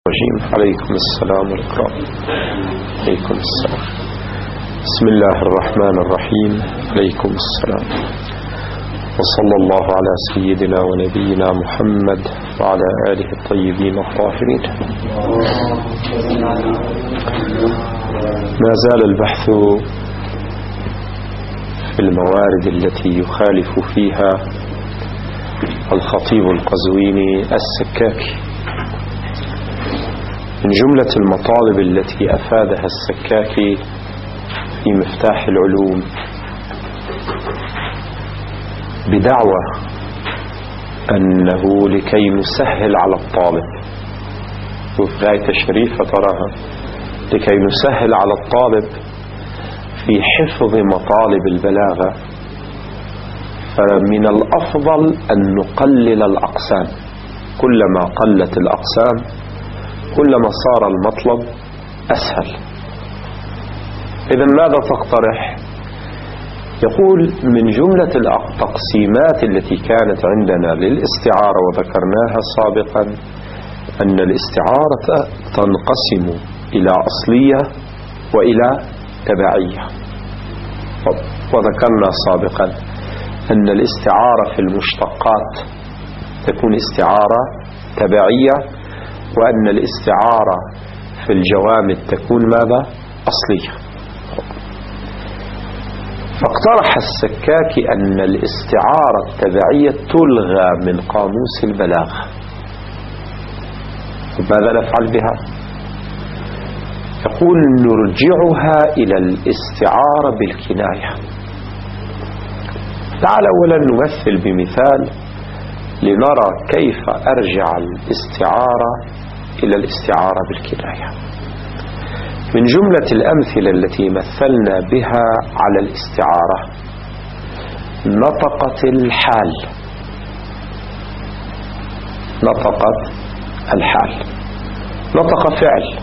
عليكم السلام والإكرام. عليكم السلام. بسم الله الرحمن الرحيم. عليكم السلام. وصلى الله على سيدنا ونبينا محمد وعلى آله الطيبين الطاهرين. ما زال البحث في الموارد التي يخالف فيها الخطيب القزويني السكاكي. من جملة المطالب التي أفادها السكاكي في مفتاح العلوم بدعوى أنه لكي نسهل على الطالب، وفي غاية الشريفة تراها، لكي نسهل على الطالب في حفظ مطالب البلاغة، فمن الأفضل أن نقلل الأقسام. كلما قلت الأقسام كلما صار المطلب أسهل. إذن ماذا تقترح؟ يقول من جملة التقسيمات التي كانت عندنا للاستعارة وذكرناها سابقا أن الاستعارة تنقسم إلى أصلية وإلى تبعية، وذكرنا سابقا أن الاستعارة في المشتقات تكون استعارة تبعية، وأن الاستعارة في الجوامد تكون ماذا؟ أصلية. فاقترح السكاكي أن الاستعارة التبعية تلغى من قاموس البلاغة. ماذا نفعل بها؟ يقول نرجعها إلى الاستعارة بالكناية. تعال أولا نمثل بمثال لنرى كيف أرجع الاستعارة إلى الاستعارة بالكناية. من جملة الأمثلة التي مثلنا بها على الاستعارة نطقت الحال. نطقت الحال، نطق فعل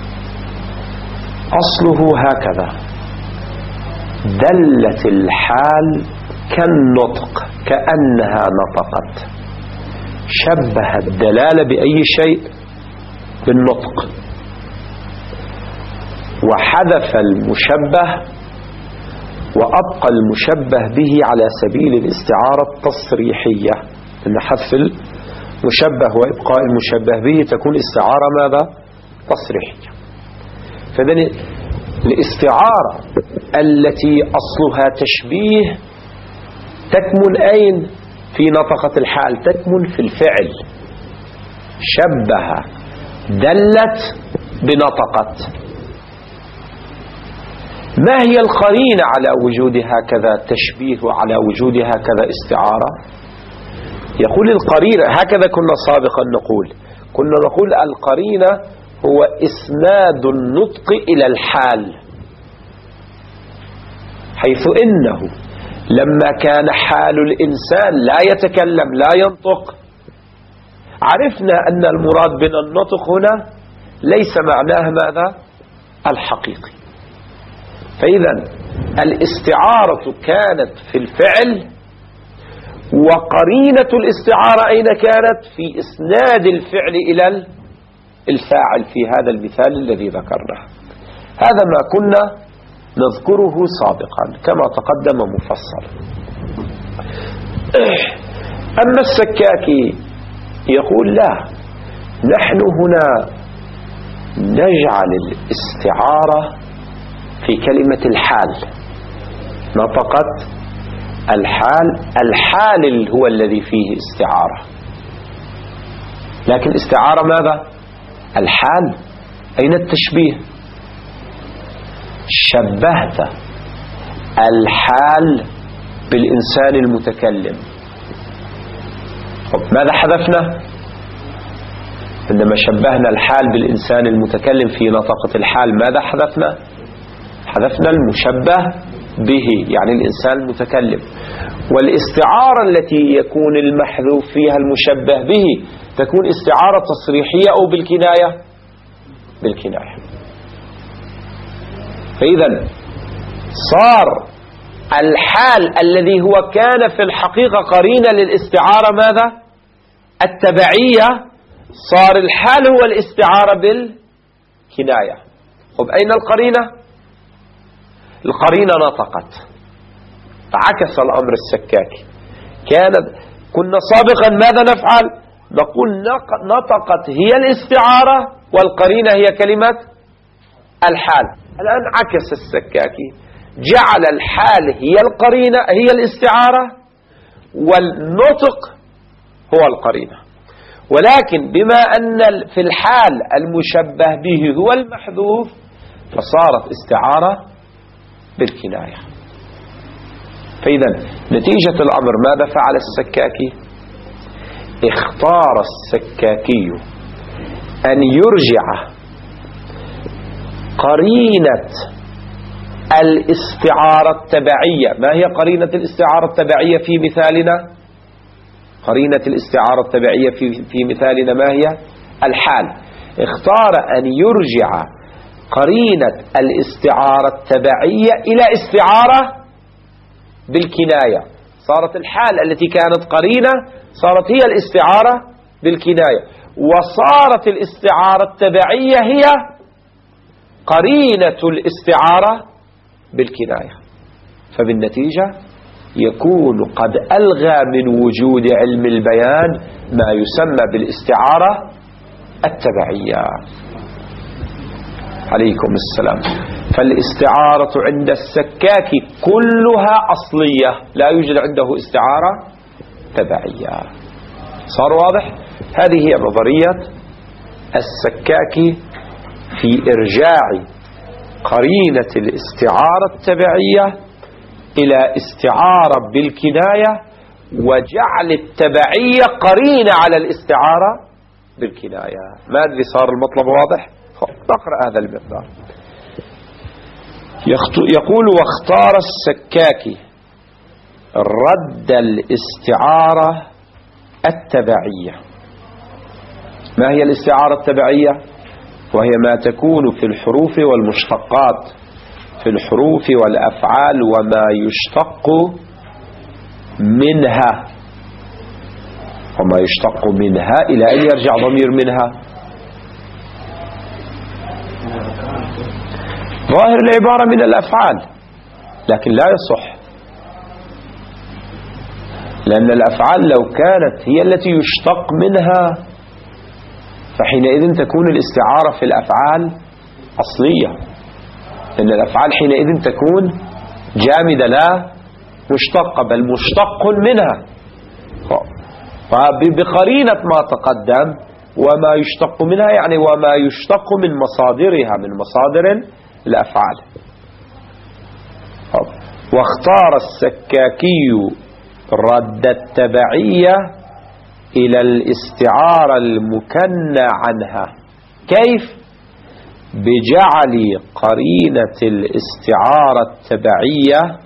أصله هكذا، دلت الحال كالنطق كأنها نطقت، شبه الدلالة بأي شيء؟ بالنطق، وحذف المشبه وأبقى المشبه به على سبيل الاستعارة التصريحية. إن حذف المشبه وإبقاء المشبه به تكون استعارة ماذا؟ تصريحية. فإذن الاستعارة التي أصلها تشبيه تكمن أين؟ في نطقة الحال، تكمن في الفعل. شبه دلت بنطقت. ما هي القرينة على وجود هكذا تشبيه وعلى وجود هكذا استعارة؟ يقول القرينة، هكذا كنا سابقا نقول، كنا نقول القرينة هو إسناد النطق إلى الحال، حيث إنه لما كان حال الإنسان لا يتكلم لا ينطق، عرفنا أن المراد من النطق هنا ليس معناه ماذا؟ الحقيقي. فإذا الاستعارة كانت في الفعل، وقرينة الاستعارة أين كانت؟ في إسناد الفعل إلى الفاعل في هذا المثال الذي ذكرناه. هذا ما كنا نذكره سابقا كما تقدم مفصلا. أما السكاكي يقول لا، نحن هنا نجعل الاستعارة في كلمة الحال. نطقت الحال، الحال هو الذي فيه استعارة، لكن استعارة ماذا؟ الحال. أين التشبيه؟ شبهت الحال بالإنسان المتكلم. ماذا حذفنا؟ عندما شبهنا الحال بالإنسان المتكلم في نطقة الحال ماذا حذفنا؟ حذفنا المشبه به، يعني الإنسان المتكلم. والاستعارة التي يكون المحذوف فيها المشبه به تكون استعارة تصريحية أو بالكناية؟ بالكناية. فإذا صار الحال الذي هو كان في الحقيقة قرينة للاستعارة ماذا؟ التبعية، صار الحال هو الاستعارة بالكناية. طب أين القرينة؟ القرينة نطقت، فعكس الأمر السكاكي. كنا سابقا ماذا نفعل؟ نقول نطقت هي الاستعارة والقرينة هي كلمة الحال. الآن عكس السكاكي، جعل الحال هي القرينة هي الاستعارة والنطق هو القرينة. ولكن بما أن في الحال المشبه به هو المحذوف فصارت استعارة بالكناية. فإذا نتيجة الأمر ماذا فعل السكاكي؟ اختار السكاكي أن يرجع قرينة الاستعارة التبعية. ما هي قرينة الاستعارة التبعية في مثالنا؟ قرينة الاستعارة التبعية في مثالنا ما هي؟ الحال. اختار أن يرجع قرينة الاستعارة التبعية إلى استعارة بالكناية. صارت الحال التي كانت قرينة صارت هي الاستعارة بالكناية، وصارت الاستعارة التبعية هي قرينة الاستعارة بالكناية. فبالنتيجة يكون قد ألغى من وجود علم البيان ما يسمى بالاستعارة التبعية. عليكم السلام. فالاستعارة عند السكاك كلها أصلية، لا يوجد عنده استعارة تبعية. صار واضح؟ هذه هي نظرية السكاك في إرجاع قرينة الاستعارة التبعية إلى استعارة بالكناية، وجعل التبعية قرينة على الاستعارة بالكناية. ما أدري صار المطلب واضح؟ نقرأ هذا المقدار. يقول واختار السكاكي رد الاستعارة التبعية. ما هي الاستعارة التبعية؟ وهي ما تكون في الحروف والمشتقات، في الحروف والأفعال وما يشتق منها. وما يشتق منها إلى أن يرجع ضمير منها؟ ظاهر العبارة من الأفعال، لكن لا يصح، لأن الأفعال لو كانت هي التي يشتق منها فحينئذ تكون الاستعارة في الأفعال أصلية، لأن الأفعال حينئذ تكون جامدة لا مشتقة، بل مشتق منها. فبقرينة ما تقدم وما يشتق منها يعني وما يشتق من مصادرها، من مصادر الأفعال. واختار السكاكي رد التبعية إلى الاستعارة المكنى عنها. كيف؟ بجعل قرينة الاستعارة التبعية،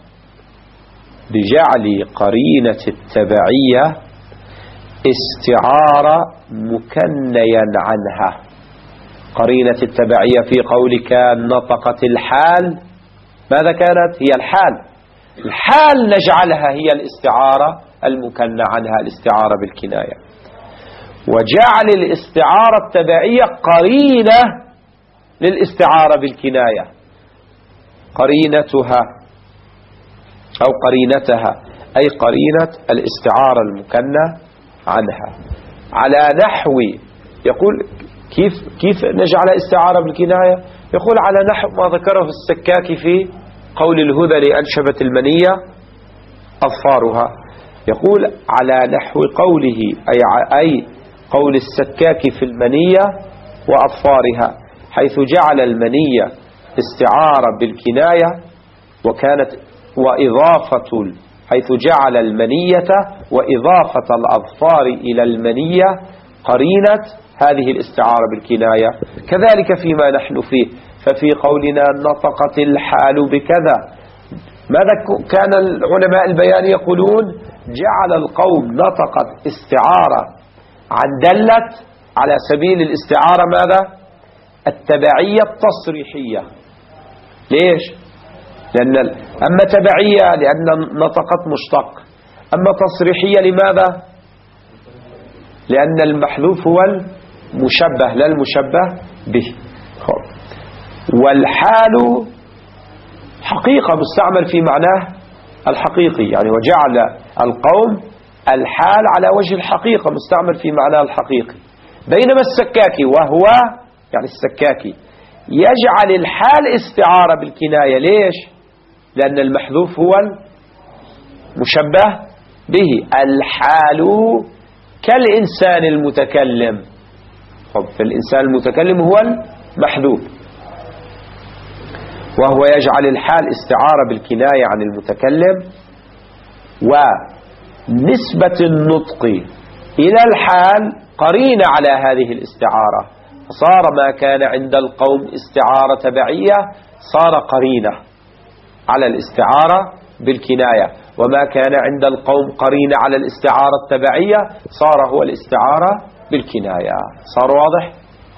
بجعل قرينة التبعية استعارة مكنيا عنها. قرينة التبعية في قولك نطقت الحال، ماذا كانت؟ هي الحال. الحال نجعلها هي الاستعارة المكنى عنها، الاستعارة بالكناية، وجعل الاستعارة التبعية قرينة للاستعارة بالكناية، قرينتها أو قرينتها أي قرينة الاستعارة المكنى عنها. على نحو، يقول كيف نجعل استعارة بالكناية؟ يقول على نحو ما ذكره السكاكي في قول الهذلي أنشبت المنية أظفارها. يقول على نحو قوله أي قول السكاكي في المنية وأظفارها، حيث جعل المنية استعارة بالكناية وكانت وإضافة، حيث جعل المنية وإضافة الأظفار إلى المنية قرينة هذه الاستعارة بالكناية. كذلك فيما نحن فيه، ففي قولنا نطقت الحال بكذا، ماذا كان العلماء البيان يقولون؟ جعل القوم نطقت استعارة عن دلت على سبيل الاستعارة ماذا؟ التبعية التصريحية. ليش؟ لأن أما تبعية لأن نطقت مشتق، أما تصريحية لماذا؟ لأن المحذوف هو مشبه لا المشبه به. والحال حقيقة مستعمل في معناه الحقيقي، يعني وجعل القوم الحال على وجه الحقيقة مستعمل في معناه الحقيقي. بينما السكاكي وهو يعني السكاكي يجعل الحال استعارة بالكناية. ليش؟ لأن المحذوف هو المشبه به. الحال كالإنسان المتكلم، فالإنسان المتكلم هو المحذوف، وهو يجعل الحال استعارة بالكناية عن المتكلم. ونسبة النطق إلى الحال قرينة على هذه الاستعارة، صار ما كان عند القوم استعارة تبعية صار قرينة على الاستعارة بالكناية، وما كان عند القوم قرينة على الاستعارة التبعية صار هو الاستعارة بالكناية. صار واضح؟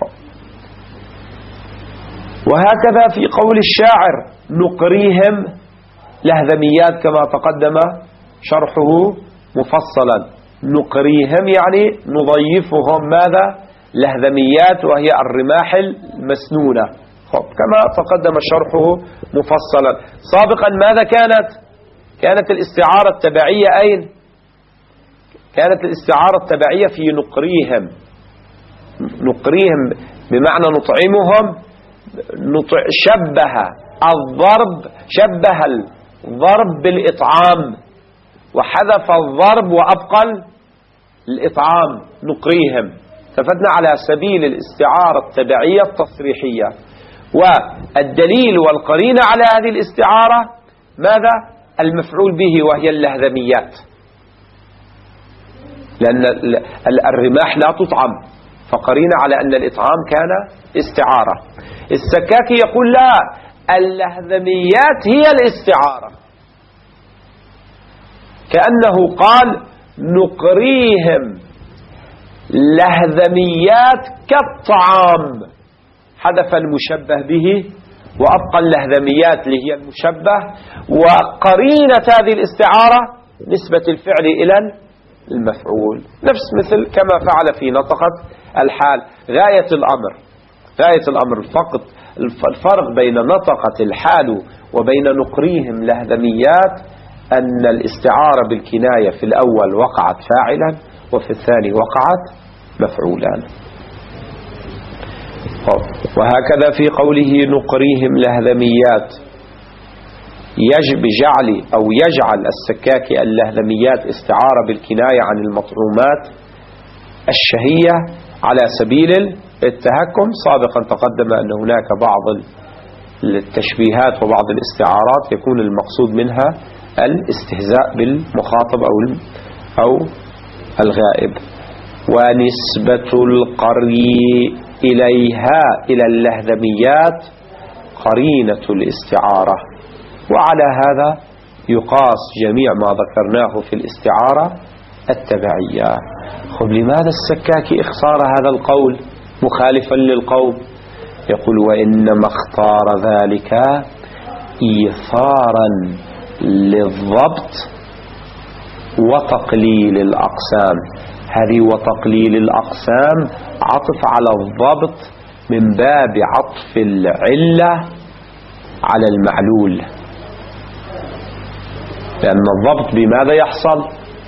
وهكذا في قول الشاعر نقريهم لهذميات كما تقدم شرحه مفصلا. نقريهم يعني نضيفهم ماذا؟ لهذميات، وهي الرماح المسنونة كما تقدم شرحه مفصلا سابقا. ماذا كانت الاستعارة التبعية أين؟ كانت الاستعارة التبعية في نقريهم. نقريهم بمعنى نطعمهم. شبه الضرب بالإطعام، وحذف الضرب وأبقى الإطعام. نقريهم استفدنا على سبيل الاستعارة التبعية التصريحية. والدليل والقرينة على هذه الاستعارة ماذا؟ المفعول به، وهي اللهذميات، لأن الرماح لا تطعم، فقرينة على أن الإطعام كان استعارة. السكاكي يقول لا، اللهذميات هي الاستعارة، كأنه قال نقريهم لهذميات كالطعام، حذف المشبه به وأبقى اللهذميات اللي هي المشبه. وقرينة هذه الاستعارة نسبة الفعل إلى المفعول، مثل كما فعل في نطقة الحال. غاية الأمر فقط الفرق بين نطقة الحال وبين نقريهم لهذميات أن الاستعارة بالكناية في الأول وقعت فاعلا، وفي الثاني وقعت مفعولا. وهكذا في قوله نقريهم لهذميات يجعل السكاكي اللهذميات استعارة بالكناية عن المطعومات الشهية على سبيل التهكم. سابقا تقدم أن هناك بعض التشبيهات وبعض الاستعارات يكون المقصود منها الاستهزاء بالمخاطب أو الغائب. ونسبة القري إليها إلى اللهذميات قرينة الاستعارة. وعلى هذا يقاس جميع ما ذكرناه في الاستعارة التبعية. لماذا السكاكي اختار هذا القول مخالفا للقوم؟ يقول وإنما اختار ذلك إيثارا للضبط وتقليل الأقسام. هذه وتقليل الأقسام عطف على الضبط من باب عطف العلة على المعلول، لأن الضبط بماذا يحصل؟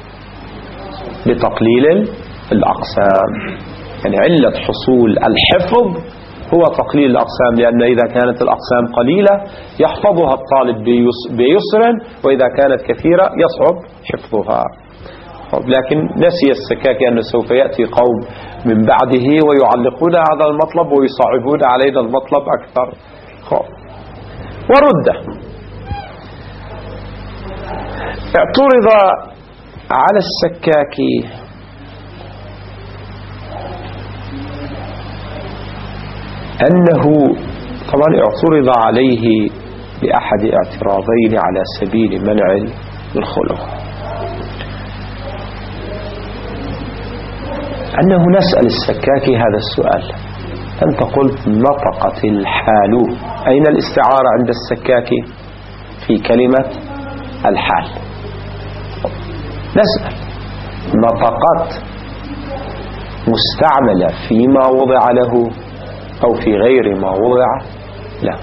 بتقليل الأقسام. يعني علة حصول الحفظ هو تقليل الأقسام، لأن إذا كانت الأقسام قليلة يحفظها الطالب بيسر، وإذا كانت كثيرة يصعب حفظها. لكن نسي السكاكي أنه سوف يأتي قوم من بعده ويعلقون هذا المطلب ويصعبون علينا المطلب أكثر. ورد اعترض على السكاكي أنه طبعا اعترض عليه بأحد اعتراضين على سبيل منع الخلو، أنه نسأل السكاكي هذا السؤال: أنت قلت نطقت الحال، أين الاستعارة عند السكاكي في كلمة الحال؟ نسأل: نطقت مستعملة فيما وضع له أو في غير ما وضع له.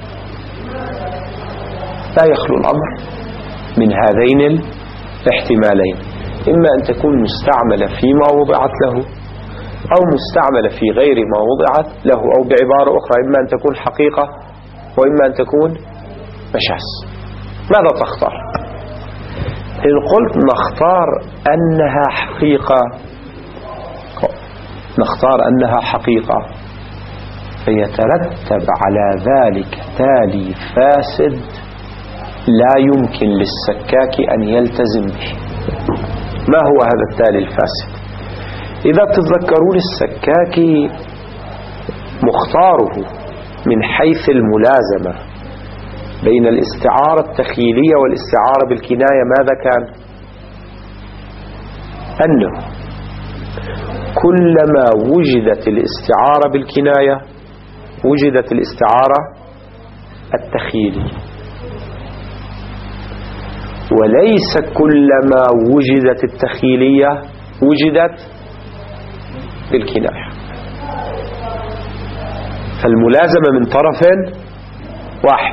لا يخلو الأمر من هذين الاحتمالين، إما أن تكون مستعملة فيما وضعت له أو مستعملة في غير ما وضعت له، أو بعبارة أخرى إما أن تكون حقيقة وإما أن تكون مجاز. ماذا تختار؟ إن قلت نختار أنها حقيقة، نختار أنها حقيقة، فيترتب على ذلك تالي فاسد لا يمكن للسكاك أن يلتزم به. ما هو هذا التالي الفاسد؟ إذا تتذكرون السكاكي مختاره من حيث الملازمة بين الاستعارة التخيلية والاستعارة بالكناية ماذا كان؟ أنه كلما وجدت الاستعارة بالكناية وجدت الاستعارة التخيلية، وليس كلما وجدت التخيلية وجدت بالكناية. فالملازمة من طرف واحد.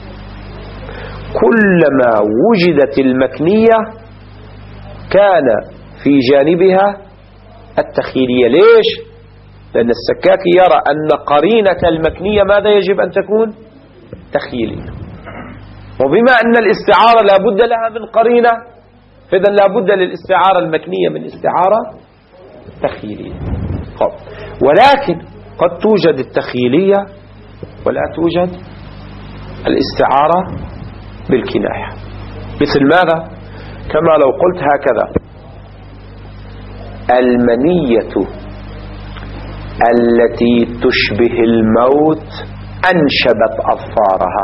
كلما وجدت المكنية كان في جانبها التخيلية. ليش؟ لأن السكاكي يرى أن قرينة المكنية ماذا يجب أن تكون؟ تخيلية. وبما أن الاستعارة لا بد لها من قرينة، فإذا لا بد للاستعارة المكنية من استعارة تخيلية. ولكن قد توجد التخيلية ولا توجد الاستعارة بالكناية. مثل ماذا؟ كما لو قلت هكذا: المنية التي تشبه الموت أنشبت أظفارها.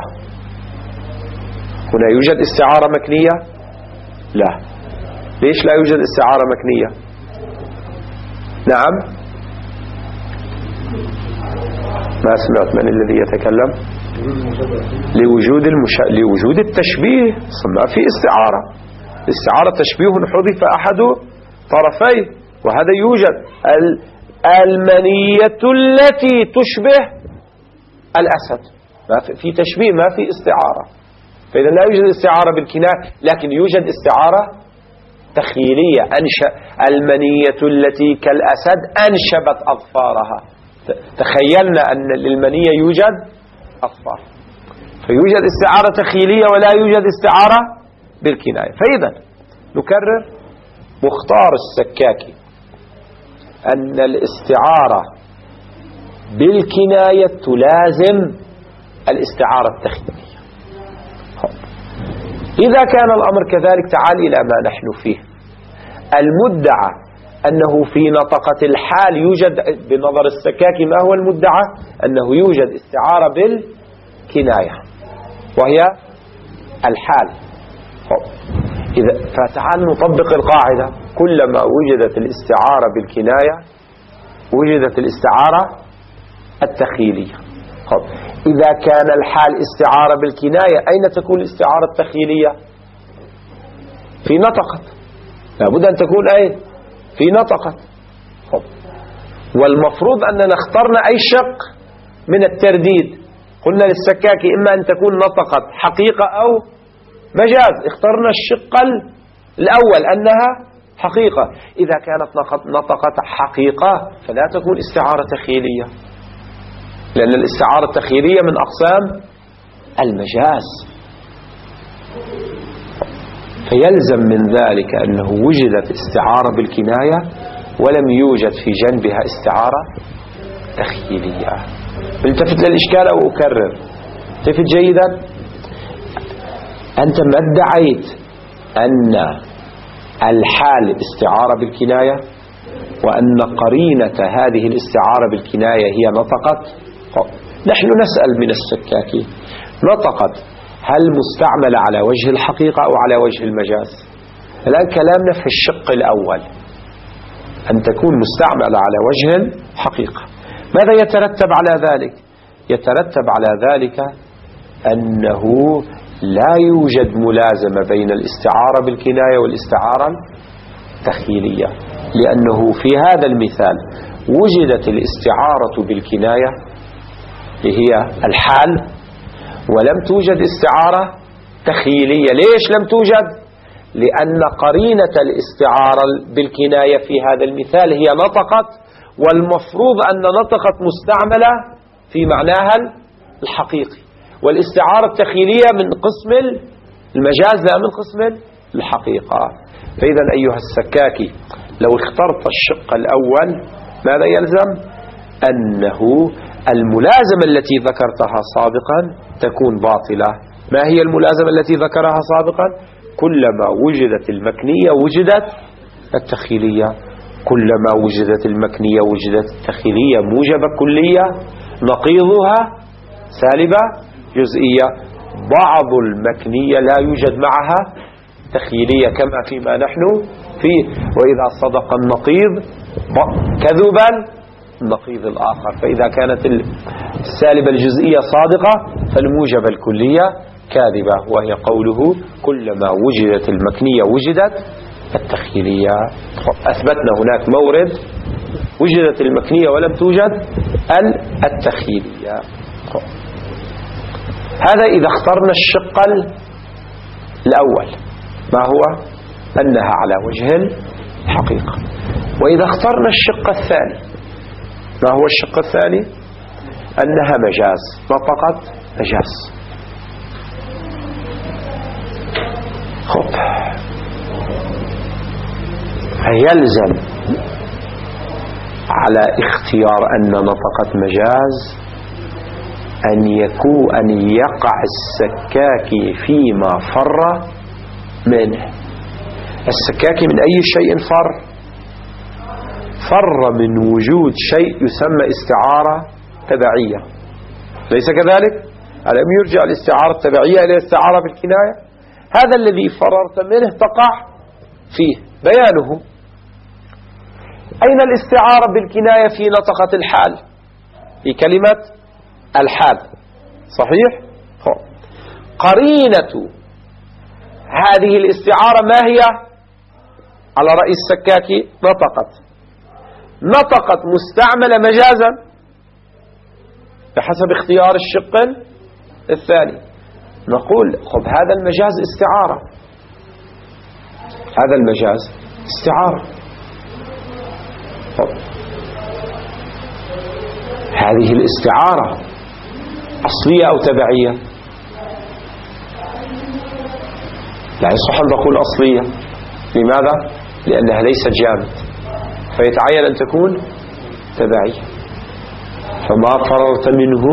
هنا يوجد استعارة مكنية؟ لا. ليش لا يوجد استعارة مكنية؟ نعم، ما سمعت من الذي يتكلم؟ لوجود التشبيه. ما في استعارة. الاستعارة تشبيه حذف أحد طرفيه، وهذا يوجد. المنية التي تشبه الأسد، ما في تشبيه، ما في استعارة. فإذا لا يوجد استعارة بالكناية، لكن يوجد استعارة تخيلية. المنية التي كالأسد أنشبت أظفارها. تخيلنا أن للمنية يوجد أظفار، فيوجد استعارة تخيلية ولا يوجد استعارة بالكناية. فإذا نكرر: مختار السكاكي أن الاستعارة بالكناية تلازم الاستعارة التخيلية. إذا كان الأمر كذلك، تعال إلى ما نحن فيه. المدعى أنه في نطقة الحال يوجد، بنظر السكاكي ما هو المدعى؟ أنه يوجد استعارة بالكناية وهي الحال. فتعال نطبق القاعدة: كلما وجدت الاستعارة بالكناية وجدت الاستعارة التخيلية. إذا كان الحال استعارة بالكناية، أين تكون الاستعارة التخيلية؟ في نطقة. لابد أن تكون أين؟ في نطقة. والمفروض أننا اخترنا أي شق من الترديد. قلنا للسكاكي إما أن تكون نطقة حقيقة أو مجاز. اخترنا الشق الأول أنها حقيقة. إذا كانت نطقة حقيقة فلا تكون استعارة تخيلية، لأن الاستعارة التخيلية من أقسام المجاز. فيلزم من ذلك أنه وجدت استعارة بالكناية ولم يوجد في جنبها استعارة تخيلية. التفت للإشكال أو أكرر. التفت جيدا. أنت ما ادعيت أن الحال استعارة بالكناية وأن قرينة هذه الاستعارة بالكناية هي نطقت. نحن نسأل من السكاكي: نطقت هل مستعملة على وجه الحقيقة أو على وجه المجاز؟ الآن كلامنا في الشق الأول، أن تكون مستعملة على وجه الحقيقة. ماذا يترتب على ذلك؟ يترتب على ذلك أنه لا يوجد ملازمة بين الاستعارة بالكناية والاستعارة التخيلية. لأنه في هذا المثال وجدت الاستعارة بالكناية هي الحال، ولم توجد استعارة تخيلية. ليش لم توجد؟ لأن قرينة الاستعارة بالكناية في هذا المثال هي نطقت، والمفروض أن نطقت مستعملة في معناها الحقيقي، والاستعارة التخيلية من قسم المجاز لا من قسم الحقيقة. فإذا أيها السكاكي لو اخترت الشق الأول ماذا يلزم؟ أنه الملازمة التي ذكرتها سابقا تكون باطلة. ما هي الملازمة التي ذكرها سابقا؟ كلما وجدت المكنية وجدت التخيلية، كلما وجدت المكنية وجدت التخيلية موجبة كلية، نقيضها سالبة جزئية. بعض المكنية لا يوجد معها تخيلية كما فيما نحن فيه، وإذا صدق النقيض كذبا النقيض الآخر. فإذا كانت السالبة الجزئية صادقة فالموجبة الكلية كاذبة، وهي قوله كلما وجدت المكنية وجدت التخيلية. أثبتنا هناك مورد وجدت المكنية ولم توجد التخيلية. هذا إذا اخترنا الشق الأول ما هو؟ أنها على وجه الحقيقة. وإذا اخترنا الشق الثاني ما هو الشق الثاني؟ أنها مجاز، نطقت مجاز. فيلزم على اختيار أن نطقت مجاز أن يقع السكاكي فيما فر منه. السكاكي من أي شيء فر من وجود شيء يسمى استعارة تبعية، ليس كذلك؟ ألم يرجع الاستعارة التبعية إلى الاستعارة بالكناية؟ هذا الذي فررت منه تقع فيه بيانه. أين الاستعارة بالكناية في نطقة الحال؟ في كلمة الحال، صحيح؟ قرينة هذه الاستعارة ما هي؟ على رأي السكاكي نطقت مستعملة مجازا بحسب اختيار الشق الثاني. نقول هذا المجاز استعارة، هذا المجاز استعارة. هذه الاستعارة أصلية أو تبعية؟ لا يصح أن نقول أصلية. لماذا؟ لأنها ليست جامد، فيتعين أن تكون تبعية. فما فررت منه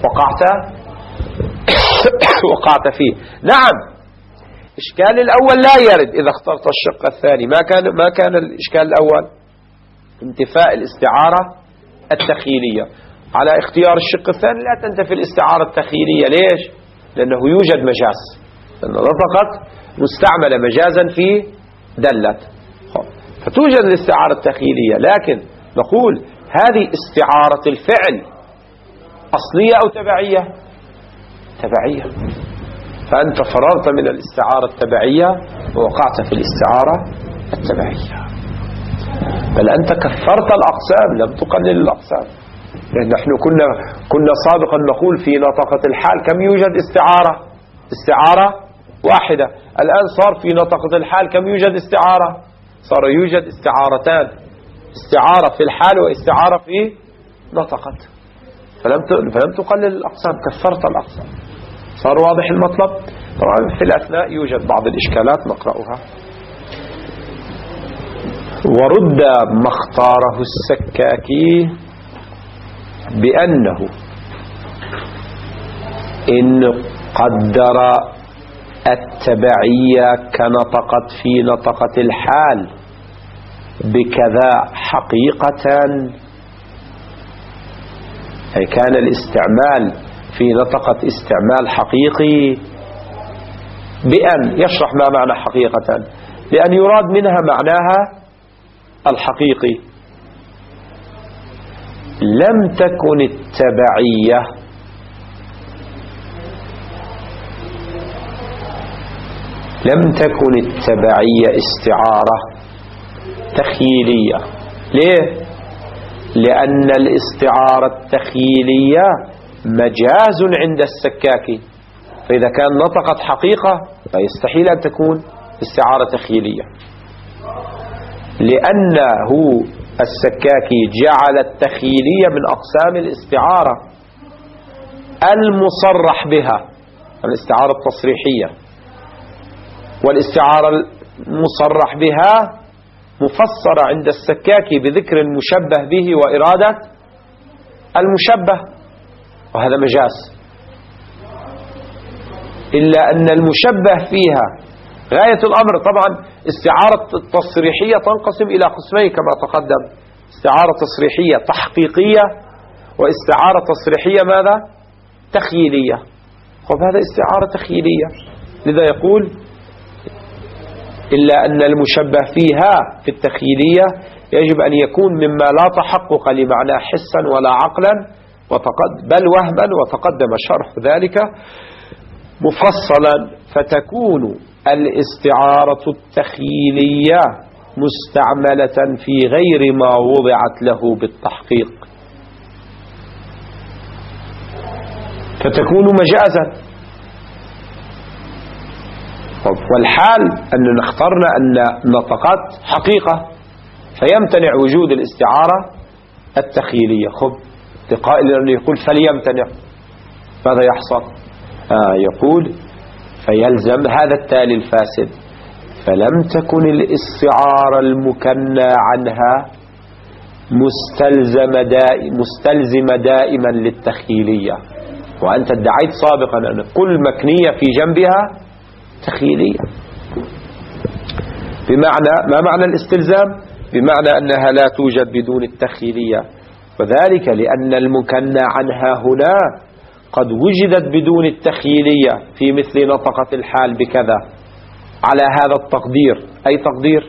وقعت فيه. نعم، إشكال الأول لا يرد إذا اخترت الشق الثاني. ما كان الإشكال الأول؟ انتفاء الاستعارة التخيلية. على اختيار الشق الثاني لا تنتفي الاستعارة التخيلية. ليش؟ لأنه يوجد مجاز، لأنه نطقت مستعملة مجازا في دلت، فتوجد الاستعارة التخيلية. لكن نقول هذه استعارة الفعل أصلية أو تبعية؟ تبعية. فأنت فررت من الاستعارة التبعية ووقعت في الاستعارة التبعية، بل أنت كثرت الأقسام لم تقلل الأقسام. لأن نحن كنا سابقا نقول في نطقة الحال كم يوجد استعارة واحدة. الآن صار في نطقة الحال كم يوجد استعارة؟ صار يوجد استعارتان، استعارة في الحال واستعارة في نطقة. فلم تقلل الأقسام، كثرت الأقسام. صار واضح المطلب؟ طبعا في الأثناء يوجد بعض الإشكالات نقرأها. ورد ما اختاره السكاكي بأنه إن قدر التبعية كنطقت في نطقة الحال بكذا حقيقة، أي كان الاستعمال في نطقة استعمال حقيقي، بأن يشرح ما معنى حقيقة، بأن يراد منها معناها الحقيقي. لم تكن التبعية استعارة، تخييلية. ليه؟ لأن الاستعارة التخييلية مجاز عند السكاكي، فإذا كان نطقت حقيقة فيستحيل أن تكون استعارة تخييلية، لأنه السكاكي جعل التخييلية من أقسام الاستعارة المصرح بها، الاستعارة التصريحية، والاستعارة المصرح بها مفسرة عند السكاكي بذكر المشبه به وإرادة المشبه، وهذا مجاز، إلا أن المشبه فيها غاية الأمر. طبعا استعارة تصريحية تنقسم إلى قسمين كما تقدم: استعارة تصريحية تحقيقية، واستعارة تصريحية ماذا؟ تخييلية. هذا استعارة تخييلية، لذا يقول إلا أن المشبه فيها في التخييلية يجب أن يكون مما لا تحقق لمعنى حسا ولا عقلا بل وهما، وتقدم شرح ذلك مفصلا. فتكون الاستعارة التخييلية مستعملة في غير ما وضعت له بالتحقيق، فتكون مجازا. والحال أننا اخترنا أن نطقت حقيقة، فيمتنع وجود الاستعارة التخييلية. لقائل أنه يقول فليمتنع، ماذا يحصل؟ يقول فيلزم هذا التالي الفاسد: فلم تكن الاستعارة المكنى عنها مستلزمة دائما للتخييلية. وأنت ادعيت سابقا أن كل مكنية في جنبها تخييلية. بمعنى ما معنى الاستلزام؟ بمعنى أنها لا توجد بدون التخييلية، وذلك لأن المكنى عنها هنا قد وجدت بدون التخييلية في مثل نطقة الحال بكذا على هذا التقدير. أي تقدير؟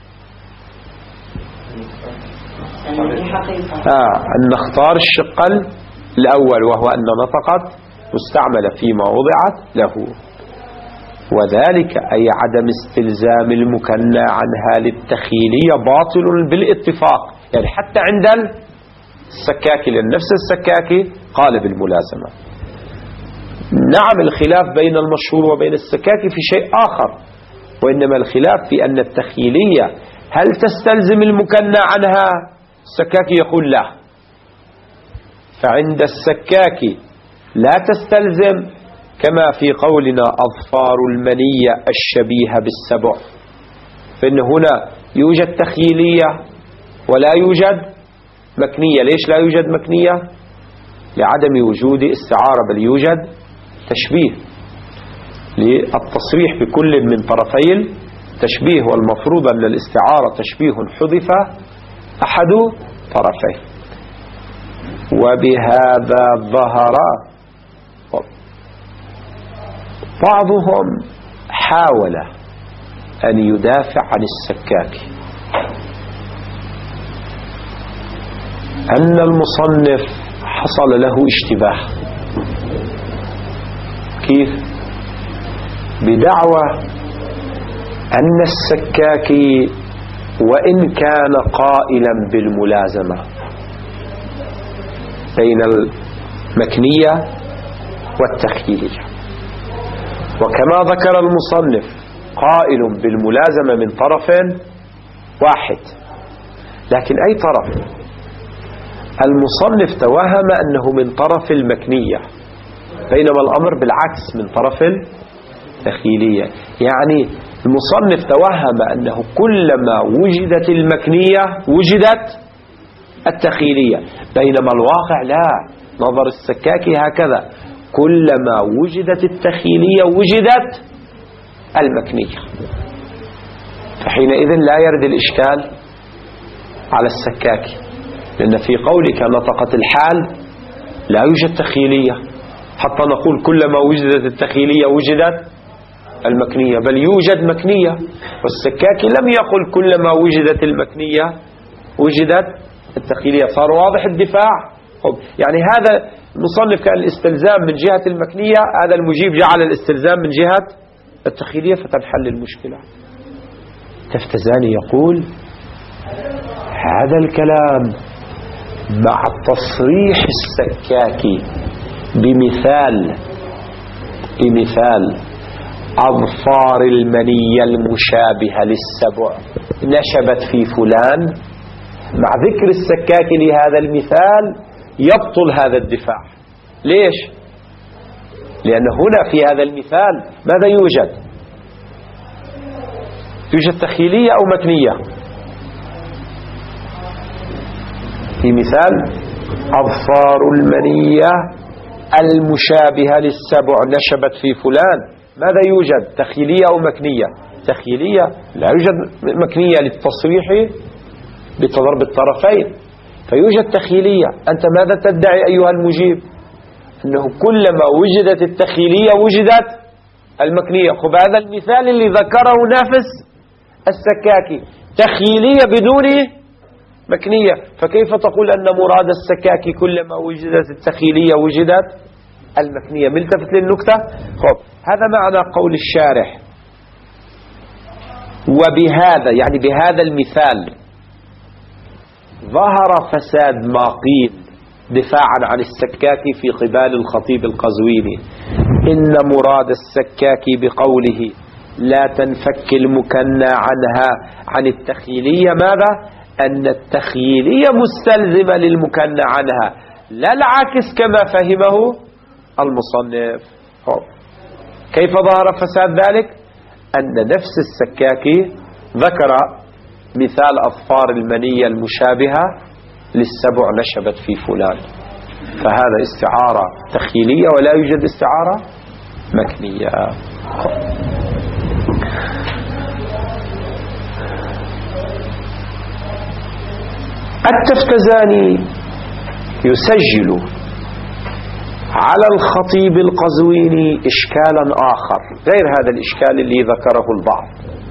أن نختار الشق الأول، وهو أن نطقت مستعملة فيما وضعت له، وذلك أي عدم استلزام المكنى عنها للتخييلية باطل بالاتفاق، يعني حتى عند السكاكي، لأن نفس السكاكي قال بالملازمة. نعم الخلاف بين المشهور وبين السكاكي في شيء آخر، وإنما الخلاف في أن التخييلية هل تستلزم المكنى عنها؟ السكاكي يقول لا، فعند السكاكي لا تستلزم، كما في قولنا أظفار المنية الشبيهة بالسبع، فإن هنا يوجد تخييلية ولا يوجد مكنية. ليش لا يوجد مكنية؟ لعدم وجود استعارة، بل يوجد تشبيه للتصريح بكل من طرفي التشبيه، والمفروض أن الاستعارة تشبيه حذف أحد طرفيه. وبهذا ظهر بعضهم حاول أن يدافع عن السكاكي أن المصنف حصل له اشتباه. كيف؟ بدعوى أن السكاكي وإن كان قائلا بالملازمة بين المكنية والتخييلية، وكما ذكر المصنف قائل بالملازمة من طرف واحد، لكن أي طرف؟ المصنف توهم أنه من طرف المكنية، بينما الأمر بالعكس من طرف التخييلية. يعني المصنف توهم أنه كلما وجدت المكنية وجدت التخييلية، بينما الواقع لا، نظر السكاكي هكذا: كلما وجدت التخييلية وجدت المكنية. فحينئذ لا يرد الإشكال على السكاكي، لأن في قولك نطقت الحال لا يوجد تخييلية، حتى نقول كلما وجدت التخييلية وجدت المكنية، بل يوجد مكنية. والسكاكي لم يقل كلما وجدت المكنية وجدت التخييلية. صار واضح الدفاع. يعني هذا المصنف كان الاستلزام من جهة المكنية، هذا المجيب جعل الاستلزام من جهة التخييلية، فتنحل المشكلة. تفتزاني يقول هذا الكلام مع تصريح السكاكي بمثال أظفار المنية المشابهة للسبع نشبت في فلان، مع ذكر السكاكي لهذا المثال يبطل هذا الدفاع. ليش؟ لأن هنا في هذا المثال ماذا يوجد؟ يوجد تخيلية أو مكنية؟ في مثال أظفار المنية المشابهة للسبع نشبت في فلان، ماذا يوجد؟ تخيلية أو مكنية؟ تخيلية. لا يوجد مكنية للتصريح بتضرب الطرفين، فيوجد تخيلية. أنت ماذا تدعي أيها المجيب؟ أنه كلما وجدت التخيلية وجدت المكنية. خب هذا المثال اللي ذكره نافس السكاكي تخيلية بدون مكنية، فكيف تقول أن مراد السكاكي كلما وجدت التخيلية وجدت المكنية؟ ملتفت للنكتة. خب هذا معنى قول الشارح. وبهذا يعني بهذا المثال ظهر فساد ما قيل دفاعا عن السكاكي في قبال الخطيب القزويني. إن مراد السكاكي بقوله لا تنفك المكنى عنها عن التخيلية ماذا؟ أن التخيلية مستلزمة للمكنى عنها، لا العكس كما فهمه المصنف. كيف ظهر فساد ذلك؟ أن نفس السكاكي ذكر مثال أظفار المنية المشابهة للسبع نشبت في فلان، فهذا استعارة تخيلية ولا يوجد استعارة مكنية. التفتزاني يسجل على الخطيب القزويني إشكالا آخر غير هذا الإشكال اللي ذكره البعض.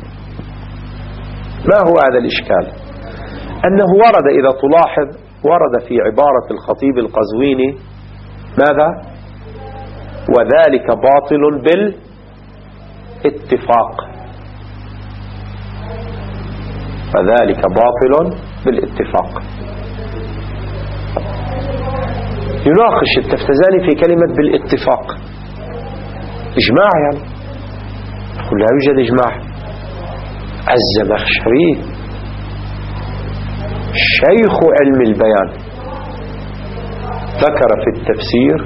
ما هو هذا الإشكال؟ أنه ورد، إذا تلاحظ ورد في عبارة الخطيب القزويني ماذا؟ وذلك باطل بالاتفاق. وذلك باطل بالاتفاق. يناقش التفتزاني في كلمة بالاتفاق. إجماع يعني؟ يقول لا يوجد إجماع. الزمخشري شيخ علم البيان ذكر في التفسير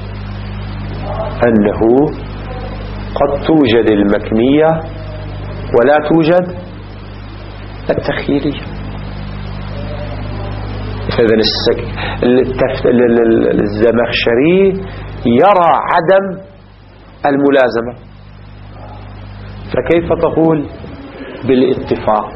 أنه قد توجد المكنية ولا توجد التخيلية. إذن الزمخشري يرى عدم الملازمة، فكيف تقول بالاتفاق؟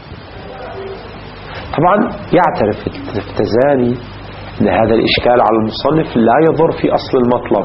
طبعا يعترف التفتزاني أن هذا الإشكال على المصنف لا يضر في أصل المطلب.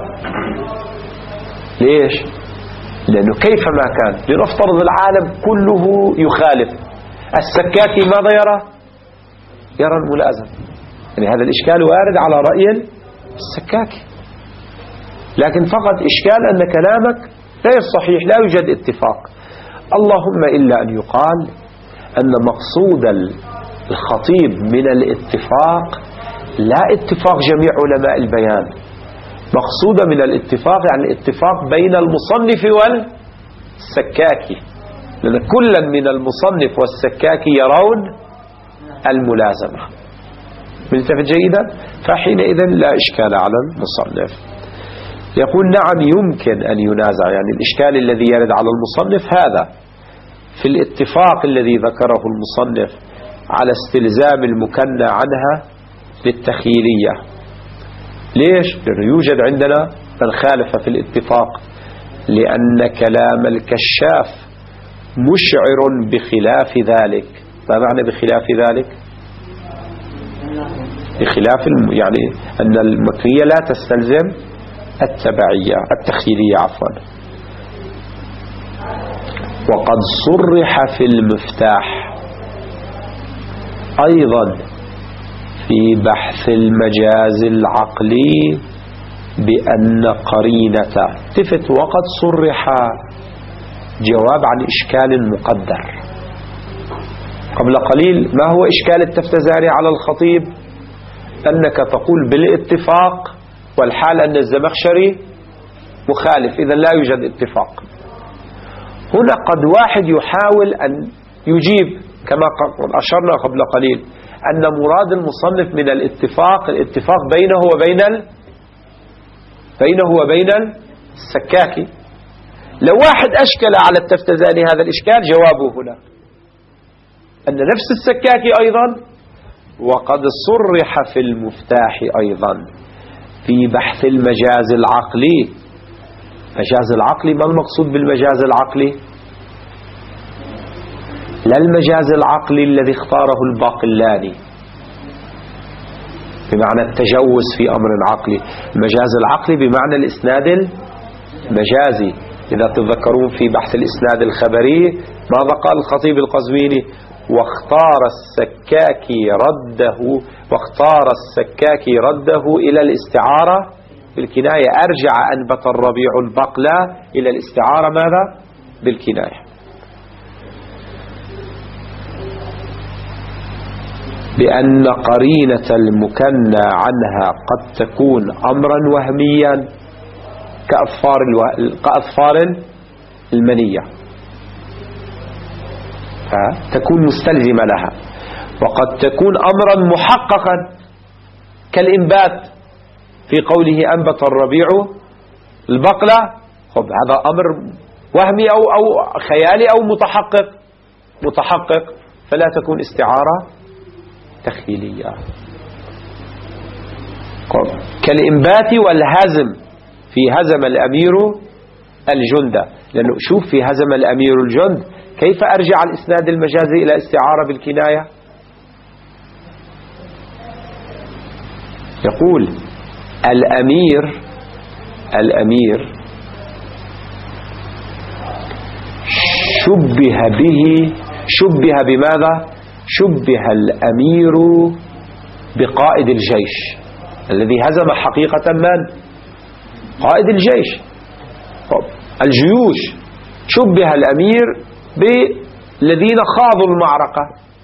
ليش؟ لأنه كيفما كان، لنفترض العالم كله يخالف، السكاكي ماذا يرى؟ يرى الملازمة. يعني هذا الإشكال وارد على رأي السكاكي، لكن فقط إشكال أن كلامك غير صحيح، لا يوجد اتفاق. اللهم إلا أن يقال أن مقصود الخطيب من الاتفاق لا اتفاق جميع علماء البيان، مقصود من الاتفاق يعني الاتفاق بين المصنف والسكاكي، لأن كلا من المصنف والسكاكي يرون الملازمة. ملتفت جيدا؟ فحينئذ لا إشكال على المصنف. يقول نعم يمكن أن ينازع، يعني الإشكال الذي يرد على المصنف هذا في الاتفاق الذي ذكره المصنف على استلزام المكنى عنها للتخيلية. ليش؟ لأنه يوجد عندنا من خالف في الاتفاق، لأن كلام الكشاف مشعر بخلاف ذلك. ما معنى بخلاف ذلك؟ بخلاف يعني أن المكنية لا تستلزم التخيلية عفوا. وقد صرح في المفتاح أيضا في بحث المجاز العقلي بأن قرينة تفت، وقد صرح جواب عن إشكال مقدر. قبل قليل ما هو إشكال التفتزاني على الخطيب؟ أنك تقول بالاتفاق والحال أن الزمخشري مخالف، إذا لا يوجد اتفاق. هنا قد واحد يحاول أن يجيب كما أشرنا قبل قليل أن مراد المصنف من الاتفاق بينه وبين السكاكي. لو واحد أشكل على التفتزاني هذا الإشكال، جوابه هنا أن نفس السكاكي أيضا، وقد صرح في المفتاح أيضا في بحث المجاز العقلي. مجاز العقلي، ما المقصود بالمجاز العقلي؟ لا المجاز العقلي الذي اختاره الباقلاني بمعنى التجوز في أمر عقلي، المجاز العقلي بمعنى الإسناد المجازي. إذا تتذكرون في بحث الإسناد الخبري ماذا قال الخطيب القزويني؟ واختار السكاكي رده إلى الاستعارة بالكناية. أرجع أنبت الربيع البقلة إلى الاستعارة ماذا؟ بالكناية. بأن قرينة المكنى عنها قد تكون أمرا وهميا كأظفار المنية، فتكون مستلزمة لها، وقد تكون أمرا محققا كالإنبات في قوله أنبت الربيع البقلة. هذا أمر وهمي أو خيالي أو متحقق، فلا تكون استعارة تخيلية. كالإنبات والهزم في هزم الأمير الجند، لأنه شوف في هزم الأمير الجند كيف أرجع الإسناد المجازي إلى استعارة بالكناية؟ يقول الأمير شبه بماذا؟ شبه الأمير بقائد الجيش الذي هزم حقيقة من؟ قائد الجيش. الجيوش شبه الأمير بالذين خاضوا المعركة،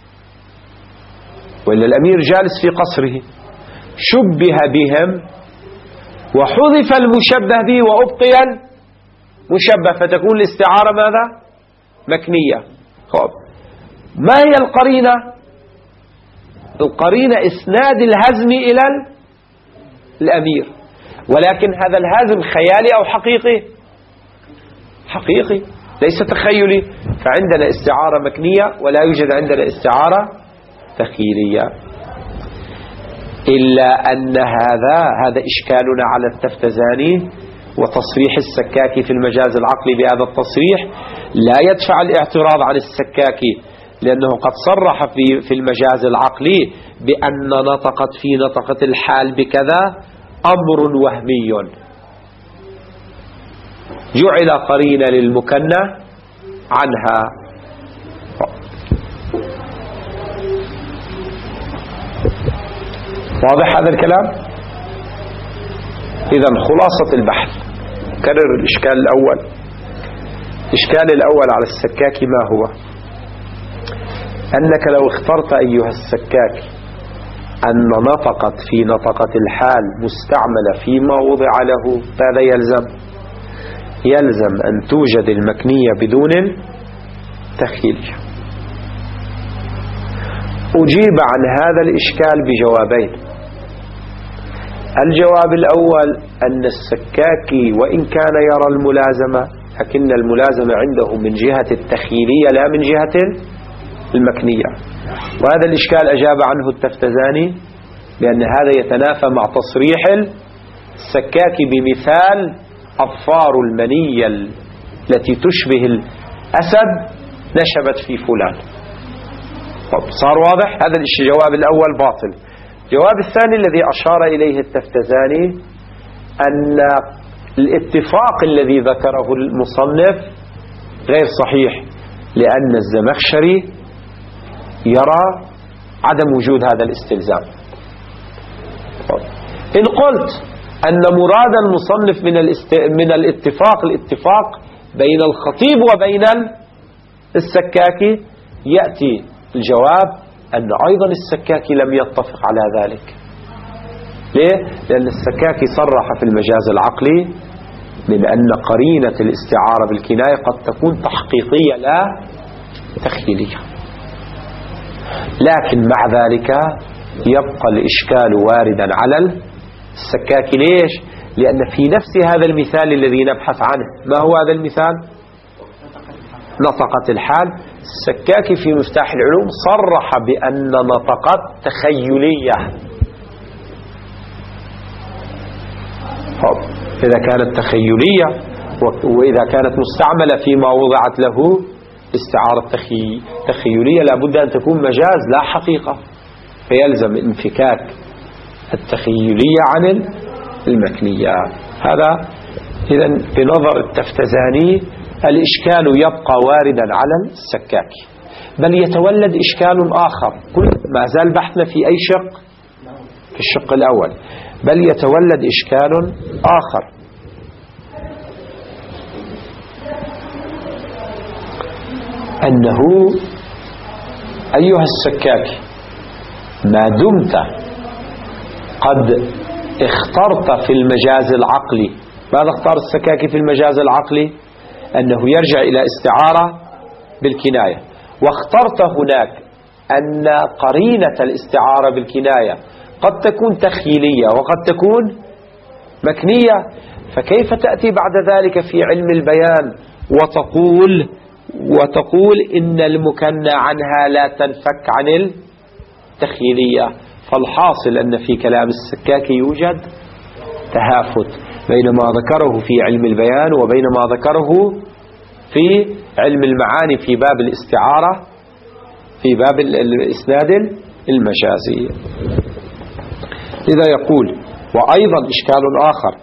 وإلا الأمير جالس في قصره، شبه بهم وحذف المشبه به وأبقي المشبه، فتكون الاستعارة ماذا؟ مكنية. ما هي القرينة؟ القرينة إسناد الهزم إلى الأمير، ولكن هذا الهزم خيالي أو حقيقي ليس تخيلي، فعندنا استعارة مكنية ولا يوجد عندنا استعارة تخيلية. إلا أن هذا إشكالنا على التفتزاني وتصريح السكاكي في المجاز العقلي بهذا التصريح لا يدفع الاعتراض عن السكاكي، لأنه قد صرح في المجاز العقلي بأن نطقت في نطقة الحال بكذا أمر وهمي جعل قرينة للمكنى عنها. واضح هذا الكلام؟ إذن خلاصة البحث، كرر الإشكال الأول. الإشكال الأول على السكاكي ما هو؟ أنك لو اخترت أيها السكاكي أن نطقت في نطقة الحال مستعملة فيما وضع له، فهذا يلزم أن توجد المكنية بدون تخيل. أجيب عن هذا الإشكال بجوابين. الجواب الأول أن السكاكي وإن كان يرى الملازمة، لكن الملازمة عنده من جهة التخيلية لا من جهة المكنية، وهذا الإشكال أجاب عنه التفتزاني بأن هذا يتنافى مع تصريح السكاكي بمثال أظفار المنية التي تشبه الأسد نشبت في فلان. صار واضح؟ هذا الجواب الأول باطل. الجواب الثاني الذي أشار إليه التفتزاني أن الاتفاق الذي ذكره المصنف غير صحيح، لأن الزمخشري يرى عدم وجود هذا الاستلزام. إن قلت أن مراد المصنف من الاتفاق بين الخطيب وبين السكاكي، يأتي الجواب أن أيضا السكاكي لم يتفق على ذلك. ليه؟ لأن السكاكي صرح في المجاز العقلي من أن قرينة الاستعارة بالكناية قد تكون تحقيقية لا تخيلية، لكن مع ذلك يبقى الإشكال واردا على السكاكي. ليش؟ لأن في نفس هذا المثال الذي نبحث عنه، ما هو هذا المثال؟ نطقت الحال. السكاكي في مفتاح العلوم صرح بأن نطقت تخيلية. إذا كانت تخيلية وإذا كانت مستعملة فيما وضعت له استعارة تخيلية لابد أن تكون مجاز لا حقيقة، فيلزم انفكاك التخيلية عن المكنية. هذا إذن بنظر التفتزاني الإشكال يبقى واردا على السكاكي، بل يتولد إشكال آخر. ما زال بحثنا في أي شق؟ في الشق الأول. بل يتولد إشكال آخر، أنه أيها السكاكي ما دمت قد اخترت في المجاز العقلي، ماذا اختار السكاكي في المجاز العقلي؟ أنه يرجع إلى استعارة بالكناية، واخترت هناك أن قرينة الاستعارة بالكناية قد تكون تخيلية وقد تكون مكنية، فكيف تأتي بعد ذلك في علم البيان وتقول إن المكنى عنها لا تنفك عن التخيلية؟ فالحاصل أن في كلام السكاكي يوجد تهافت بين ما ذكره في علم البيان وبين ما ذكره في علم المعاني في باب الاستعارة في باب الإسناد المجازي. إذا يقول وأيضا إشكال آخر،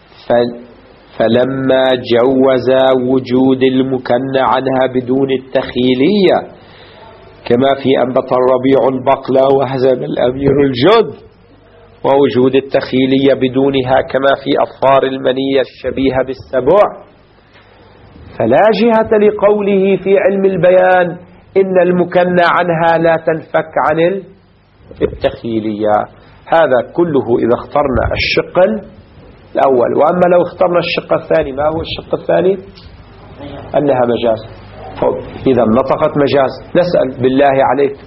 فلما جوز وجود المكنى عنها بدون التخيلية كما في أنبت الربيع البقلة وهزم الأمير الجد، ووجود التخيلية بدونها كما في أظفار المنية الشبيهة بالسبع، فلا جهة لقوله في علم البيان إن المكنى عنها لا تنفك عن التخيلية. هذا كله إذا اخترنا الشق الأول. وأما لو اخترنا الشق الثاني، ما هو الشق الثاني؟ أنها مجاز. إذا نطقت مجاز، نسأل بالله عليك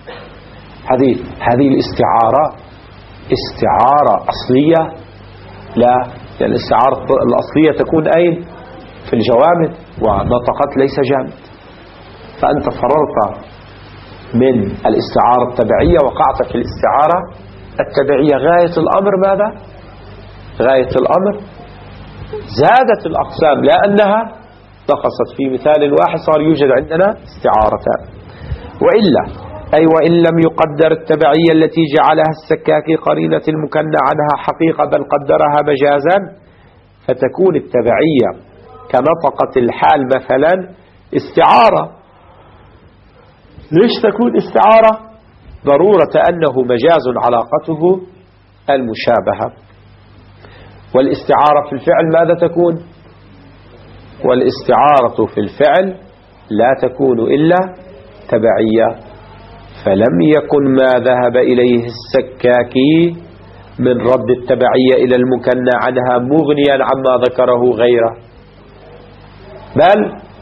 هذه الاستعارة استعارة أصلية؟ لا، يعني الاستعارة الأصلية تكون أين؟ في الجوامد، ونطقت ليس جامد. فأنت فررت من الاستعارة التبعية وقعت في الاستعارة التبعية. غاية الأمر ماذا؟ غاية الأمر زادت الأقسام، لأنها نقصت. في مثال واحد صار يوجد عندنا استعارتان. وإلا وإن لم يقدر التبعية التي جعلها السكاكي قرينة المكنى عنها حقيقة بل قدرها مجازا، فتكون التبعية كنطقة الحال مثلا استعارة. ليش تكون استعارة؟ ضرورة أنه مجاز علاقته المشابهة. والاستعارة في الفعل ماذا تكون؟ والاستعارة في الفعل لا تكون إلا تبعية. فلم يكن ما ذهب إليه السكاكي من رد التبعية إلى المكنى عنها مغنيا عما ذكره غيره، بل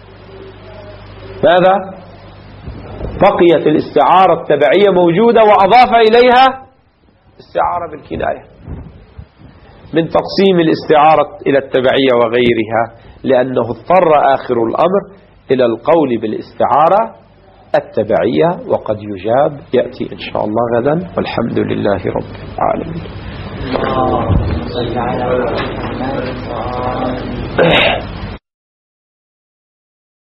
ماذا؟ بقيت الاستعارة التبعية موجودة وأضاف إليها استعارة بالكناية من تقسيم الاستعارة إلى التبعية وغيرها، لأنه اضطر آخر الأمر إلى القول بالاستعارة التبعية. وقد يجاب يأتي إن شاء الله غدا، والحمد لله رب العالمين.